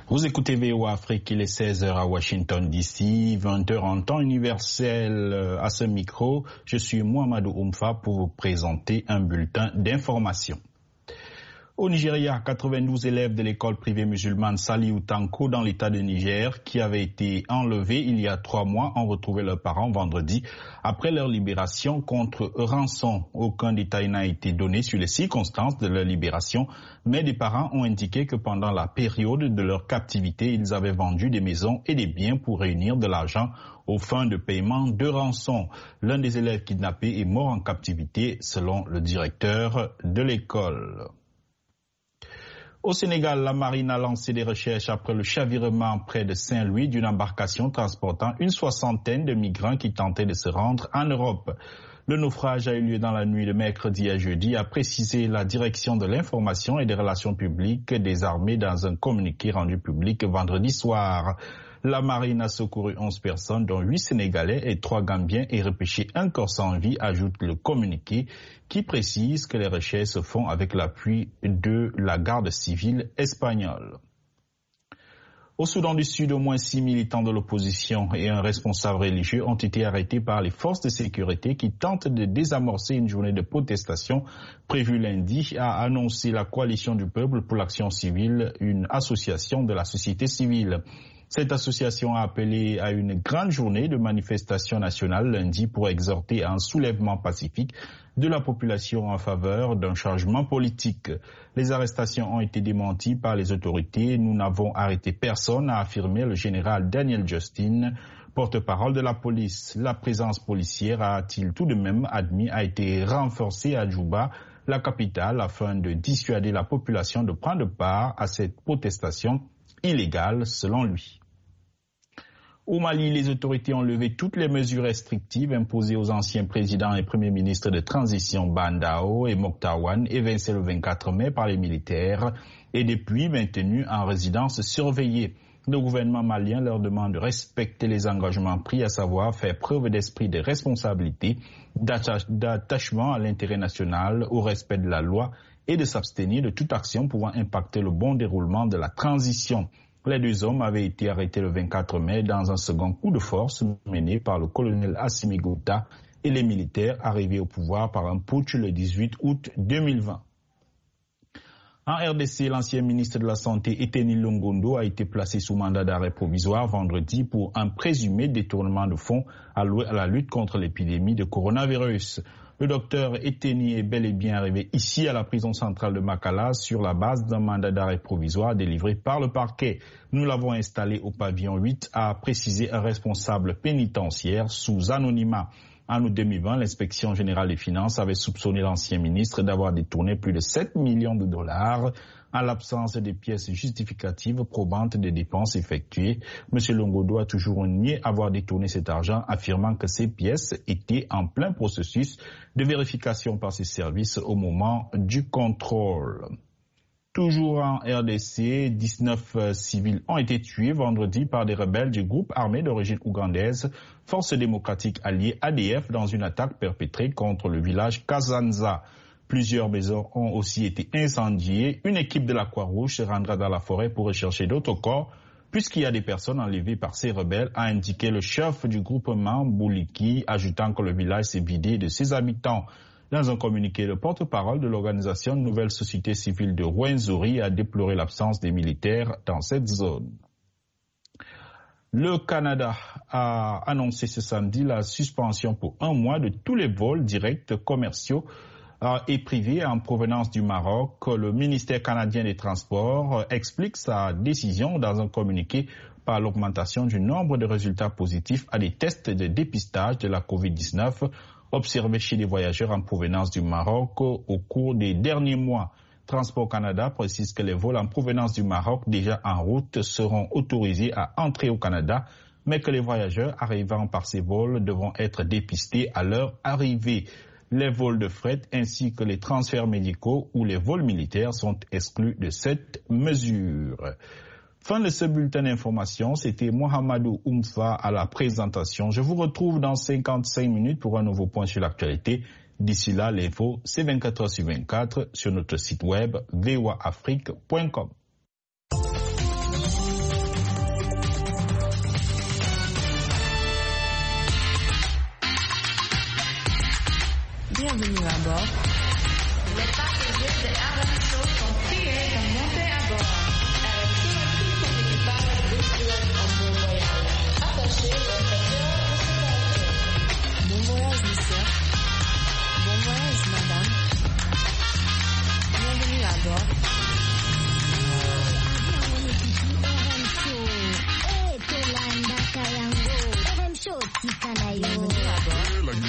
Vous écoutez VOA Afrique, il est 16h à Washington DC, 20h en temps universel à ce micro. Je suis Mohamedou Oumfa pour vous présenter un bulletin d'information. Au Nigeria, 92 élèves de l'école privée musulmane Saliou Tanko dans l'état de Niger, qui avaient été enlevés il y a 3 mois, ont retrouvé leurs parents vendredi après leur libération contre rançon. Aucun détail n'a été donné sur les circonstances de leur libération, mais des parents ont indiqué que pendant la période de leur captivité, ils avaient vendu des maisons et des biens pour réunir de l'argent aux fins de paiement de rançon. L'un des élèves kidnappés est mort en captivité, selon le directeur de l'école. Au Sénégal, la marine a lancé des recherches après le chavirement près de Saint-Louis d'une embarcation transportant une 60aine de migrants qui tentaient de se rendre en Europe. Le naufrage a eu lieu dans la nuit de mercredi à jeudi, a précisé la direction de l'information et des relations publiques des armées dans un communiqué rendu public vendredi soir. La marine a secouru 11 personnes, dont 8 Sénégalais et 3 Gambiens, et repêché un corps sans vie, ajoute le communiqué, qui précise que les recherches se font avec l'appui de la garde civile espagnole. Au Soudan du Sud, au moins 6 militants de l'opposition et un responsable religieux ont été arrêtés par les forces de sécurité qui tentent de désamorcer une journée de protestation prévue lundi, a annoncé la Coalition du peuple pour l'action civile, une association de la société civile. Cette association a appelé à une grande journée de manifestation nationale lundi pour exhorter à un soulèvement pacifique de la population en faveur d'un changement politique. Les arrestations ont été démenties par les autorités. Nous n'avons arrêté personne, a affirmé le général Daniel Justin, porte-parole de la police. La présence policière, a-t-il tout de même admis, a été renforcée à Djouba, la capitale, afin de dissuader la population de prendre part à cette protestation illégale, selon lui. Au Mali, les autorités ont levé toutes les mesures restrictives imposées aux anciens présidents et premiers ministres de transition Bandao et Moktawan, évincés le 24 mai par les militaires et depuis maintenus en résidence surveillée. Le gouvernement malien leur demande de respecter les engagements pris, à savoir faire preuve d'esprit de responsabilité, d'attachement à l'intérêt national, au respect de la loi et de s'abstenir de toute action pouvant impacter le bon déroulement de la transition. Les 2 hommes avaient été arrêtés le 24 mai dans un second coup de force mené par le colonel Assimi Goïta et les militaires arrivés au pouvoir par un putsch le 18 août 2020. En RDC, l'ancien ministre de la Santé, Eteni Longondo, a été placé sous mandat d'arrêt provisoire vendredi pour un présumé détournement de fonds alloués à la lutte contre l'épidémie de coronavirus. Le docteur Eteni est bel et bien arrivé ici à la prison centrale de Makala sur la base d'un mandat d'arrêt provisoire délivré par le parquet. Nous l'avons installé au pavillon 8, a précisé un responsable pénitentiaire sous anonymat. En août 2020, l'inspection générale des finances avait soupçonné l'ancien ministre d'avoir détourné plus de 7 millions de dollars en l'absence des pièces justificatives probantes des dépenses effectuées. M. Longondo a toujours nié avoir détourné cet argent, affirmant que ces pièces étaient en plein processus de vérification par ses services au moment du contrôle. Toujours en RDC, 19 civils ont été tués vendredi par des rebelles du groupe armé d'origine ougandaise, Force démocratique alliée ADF, dans une attaque perpétrée contre le village Kazanza. Plusieurs maisons ont aussi été incendiées. Une équipe de la Croix-Rouge se rendra dans la forêt pour rechercher d'autres corps, puisqu'il y a des personnes enlevées par ces rebelles, a indiqué le chef du groupement Bouliki, ajoutant que le village s'est vidé de ses habitants. Dans un communiqué, le porte-parole de l'organisation Nouvelle Société Civile de Rwenzori a déploré l'absence des militaires dans cette zone. Le Canada a annoncé ce samedi la suspension pour 1 mois de tous les vols directs commerciaux et privés en provenance du Maroc. Le ministère canadien des Transports explique sa décision dans un communiqué par l'augmentation du nombre de résultats positifs à des tests de dépistage de la COVID-19 observés chez les voyageurs en provenance du Maroc au cours des derniers mois. Transport Canada précise que les vols en provenance du Maroc déjà en route seront autorisés à entrer au Canada, mais que les voyageurs arrivant par ces vols devront être dépistés à leur arrivée. Les vols de fret ainsi que les transferts médicaux ou les vols militaires sont exclus de cette mesure. Fin de ce bulletin d'information, c'était Mohamedou Oumfa à la présentation. Je vous retrouve dans 55 minutes pour un nouveau point sur l'actualité. D'ici là, l'info, c'est 24h sur 24 sur notre site web voaafrique.com. Bienvenue à bord. Les passagers de RM Show sont priés de monter à bord. Avec tout son équipage de steward en bon voyage. Attachez vos ceintures de sécurité. Bon voyage, monsieur. Bon voyage, madame. Bienvenue à bord. Bienvenue à bord.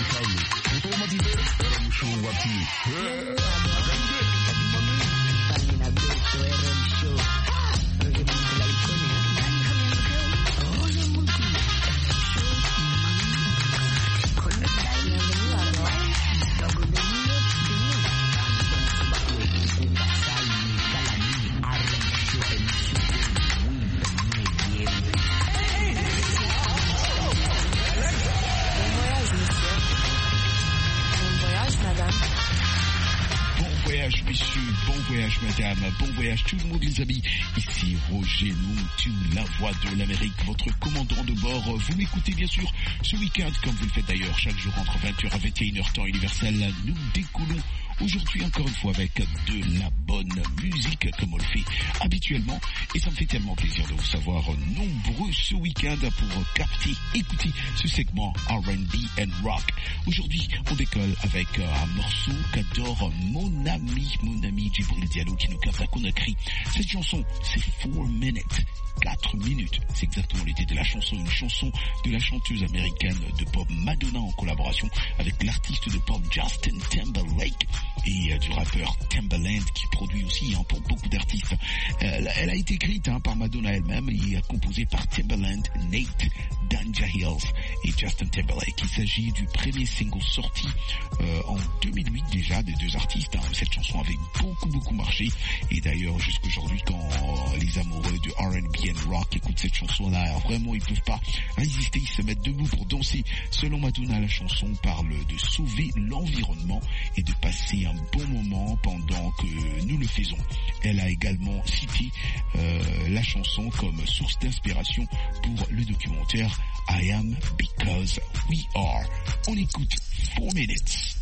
Bon voyage madame, bon voyage tout le monde les amis, ici Roger Montu, la voix de l'Amérique, votre commandant de bord. Vous m'écoutez bien sûr ce week-end comme vous le faites d'ailleurs chaque jour entre 20h à 21h temps universel. Nous décollons aujourd'hui encore une fois avec de la bonne musique comme on le fait habituellement et ça me fait tellement plaisir de vous savoir nombreux ce week-end pour capter, écouter ce segment R&B and Rock. Aujourd'hui on décolle avec un morceau qu'adore mon ami Djibril Diallo qui nous capte à Conakry. Cette chanson c'est 4 minutes, 4 minutes, c'est exactement l'idée de la chanson, une chanson de la chanteuse américaine de pop Madonna en collaboration avec l'artiste de pop Justin Timberlake et du rappeur Timbaland qui produit aussi pour beaucoup d'artistes. Elle a été écrite par Madonna elle-même et composée par Timbaland, Nate, Danja Hills et Justin Timberlake. Il s'agit du premier single sorti en 2008 déjà des deux artistes. Cette chanson avait beaucoup marché et d'ailleurs jusqu'aujourd'hui quand les amoureux de R&B and Rock écoutent cette chanson-là, vraiment ils peuvent pas résister, ils se mettent debout pour danser. Selon Madonna, la chanson parle de sauver l'environnement et de passer un bon moment pendant que nous le faisons. Elle a également cité la chanson comme source d'inspiration pour le documentaire I Am Because We Are. On écoute 4 minutes.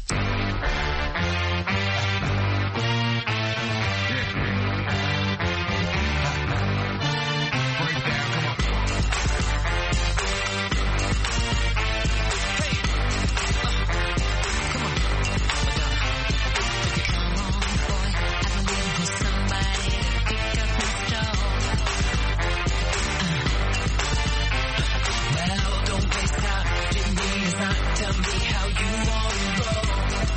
Tell me how you want to roll.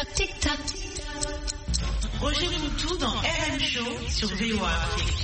tic-tac, tic-tac. Roger Moutou dans RM Show sur VOA Afrique.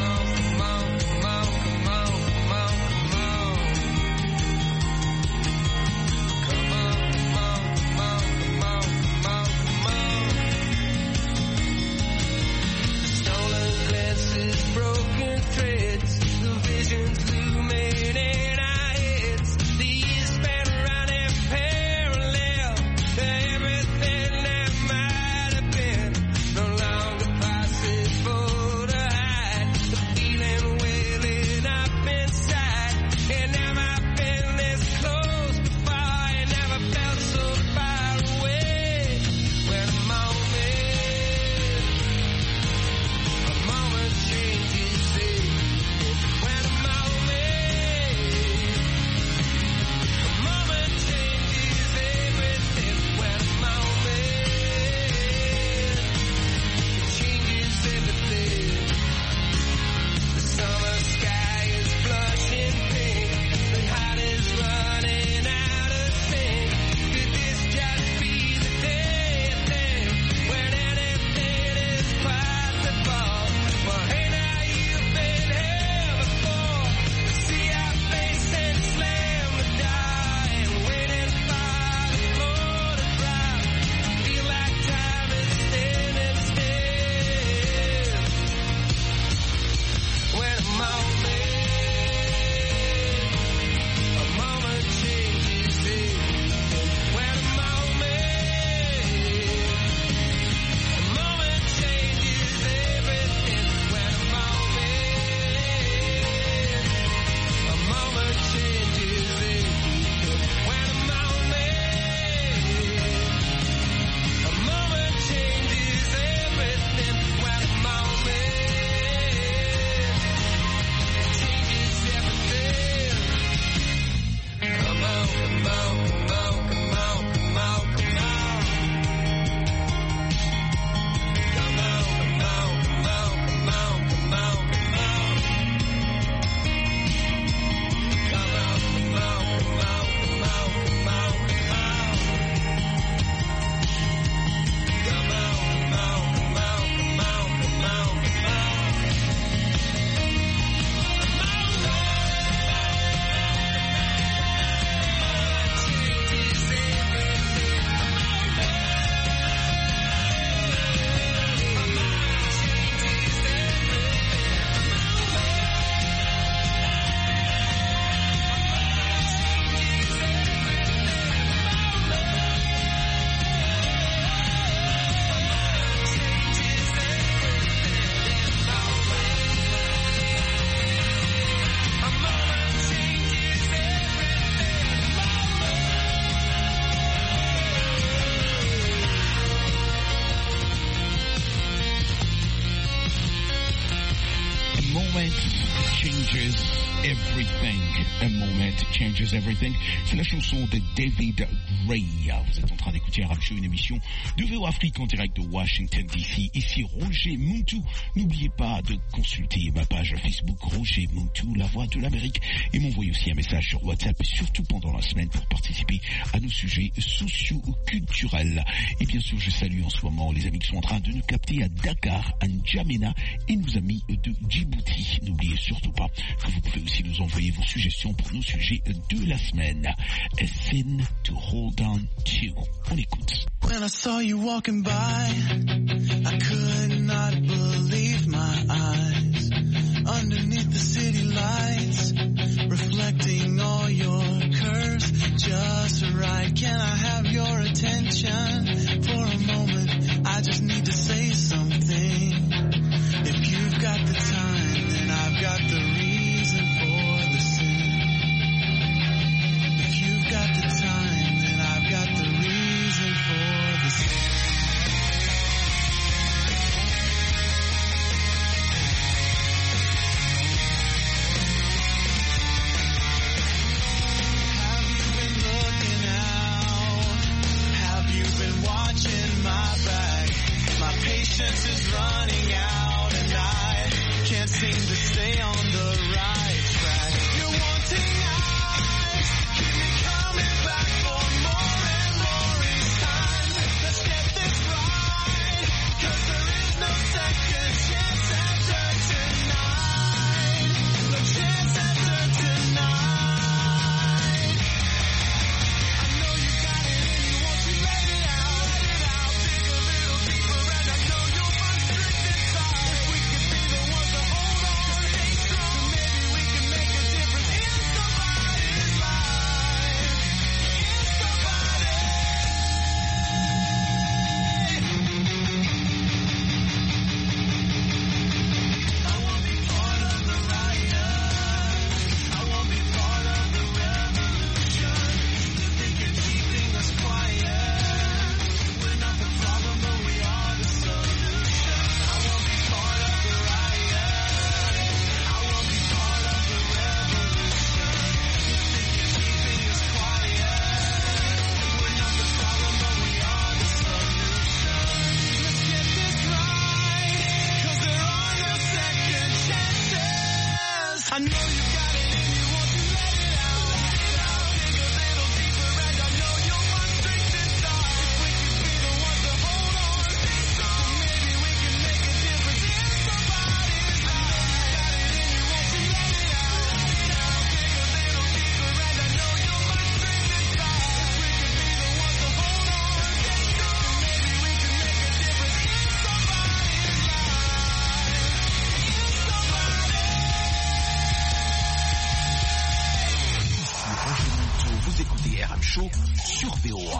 Changes Everything. C'est la chanson de David Gray. Vous êtes en train d'écouter RM Show, une émission de VOA Afrique en direct de Washington DC. Ici Roger Moutou. N'oubliez pas de consulter ma page Facebook Roger Moutou, la voix de l'Amérique, et m'envoyer aussi un message sur WhatsApp, surtout pendant la semaine, pour participer à nos sujets socio-culturels. Et bien sûr, je salue en ce moment les amis qui sont en train de nous capter à Dakar, à N'Djamena, et nos amis de Djibouti. N'oubliez surtout pas que vous pouvez aussi nous envoyer vos suggestions pour nos sujets de la semaine. A Sin to Hold On To. On écoute. When I saw you walking by, I could not believe my eyes. Underneath the city lights, reflecting all your curves just right. Can I have your attention for a moment? I just need to say something. If you've got the time, then I've got the reason for the sin. If you've got the time, then I've got the reason for the sin.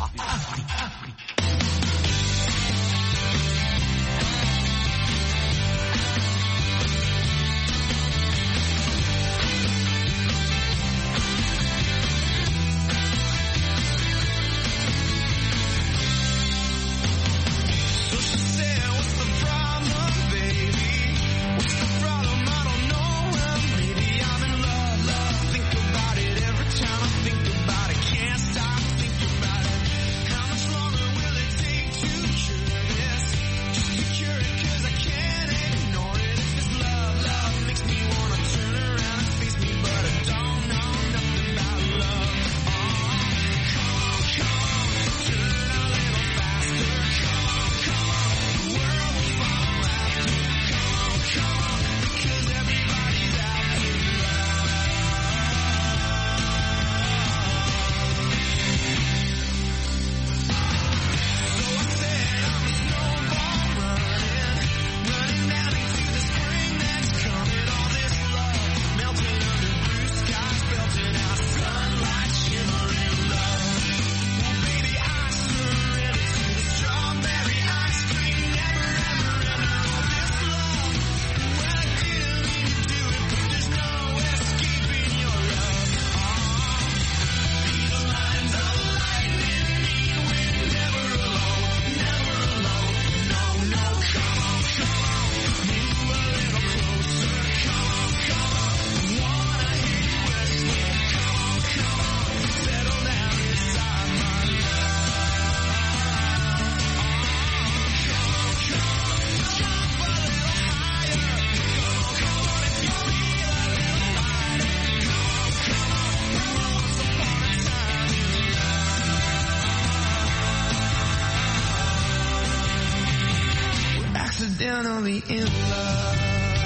Accidentally in love.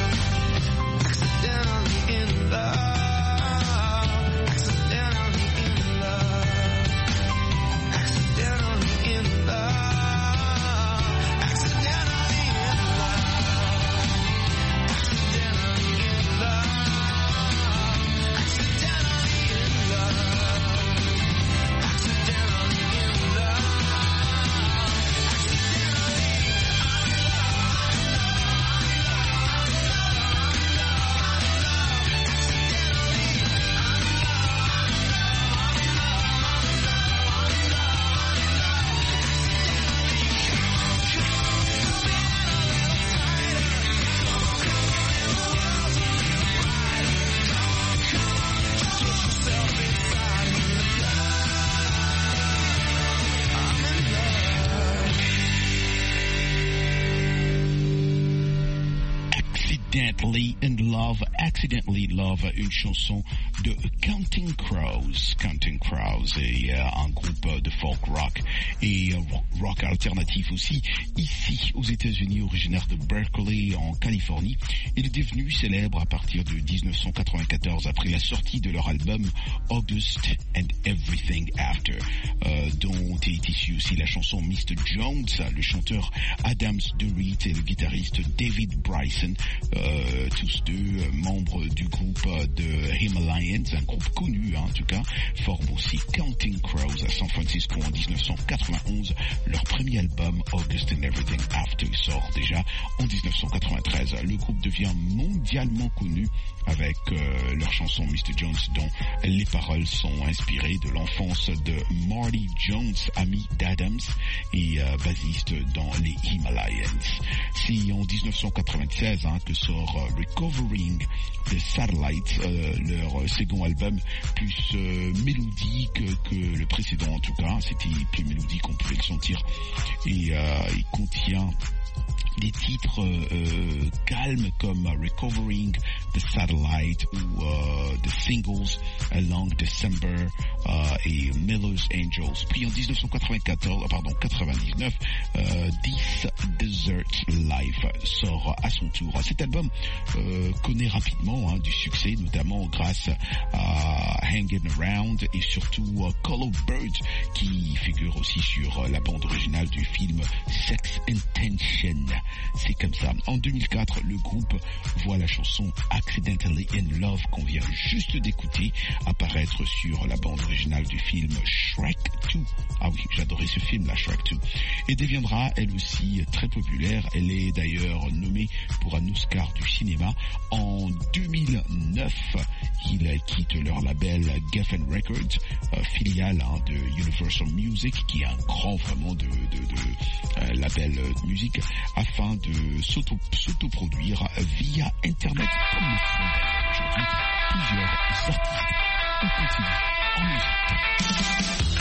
Accidentally in love. Accidentally in love. Accidentally in love. Accidentally in love. Accidentally in love. Accidentally in love. Accidentally in love. Accidentally Love, une chanson de Counting Crows. Counting Crows est un groupe de folk rock et rock alternatif aussi, ici aux États-Unis, originaire de Berkeley en Californie. Il est devenu célèbre à partir de 1994 après la sortie de leur album August and Everything After, dont est issue aussi la chanson Mr. Jones. Le chanteur Adams Durit et le guitariste David Bryson, tous deux membres du groupe de Himalayans, un groupe connu en tout cas, forment aussi Counting Crows à San Francisco en 1991. Leur premier album August and Everything After sort déjà en 1993. Le groupe devient mondialement connu avec leur chanson Mr. Jones, dont les paroles sont inspirées de l'enfance de Marty Jones, ami d'Adams et bassiste dans les Himalayans. C'est en 1996 que sort Recovering the Satellites, leur second album, plus mélodique que le précédent en tout cas. C'était plus mélodique, on pouvait le sentir, et il contient des titres calmes comme Recovering the Satellite ou The Singles Along December et Miller's Angels. Puis en 99, This Desert Life sort à son tour. Cet album connaît rapidement du succès, notamment grâce à Hangin' Around et surtout Call of Birds, qui figure aussi sur la bande originale du film Sex Intention. C'est comme ça. En 2004, le groupe voit la chanson Accidentally in Love qu'on vient juste d'écouter apparaître sur la bande originale du film Shrek 2. Ah oui, j'adorais ce film, la Shrek 2. Et deviendra elle aussi très populaire. Elle est d'ailleurs nommée pour un Oscar du cinéma. En 2009, ils quittent leur label Geffen Records, filiale de Universal Music, qui est un grand vraiment de label de musique, afin de s'autoproduire via Internet comme le font aujourd'hui plusieurs artistes. On continue en musique.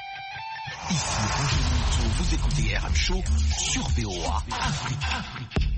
Vous écoutez RM Show sur VOA Afrique.